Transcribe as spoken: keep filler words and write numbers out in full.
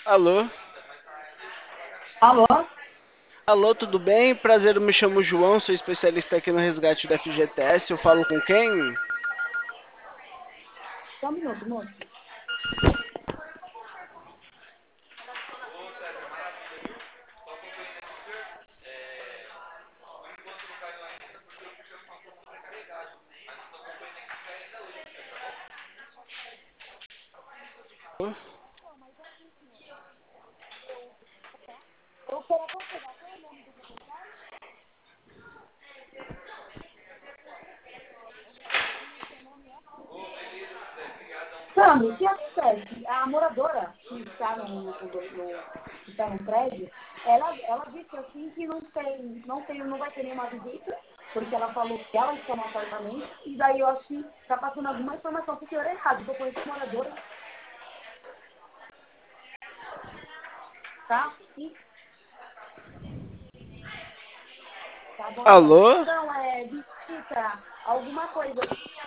Alô? Alô? Alô, tudo bem? Prazer, eu me chamo João, sou especialista aqui no resgate do F G T S. Eu falo com quem? Só um minuto, moço. Eu quero aconselhar. Qual é o nome do proprietário? Sandro, o que acontece? A moradora que está no, no, no- que está no prédio, ela, ela disse assim que não tem, não tem, não vai ter nenhuma visita, porque ela falou que ela está no apartamento, e daí eu acho que está passando alguma informação para o senhor errado. Estou com essa moradora, tá? E, tá bom então. Alô? Então, é visita, alguma coisa.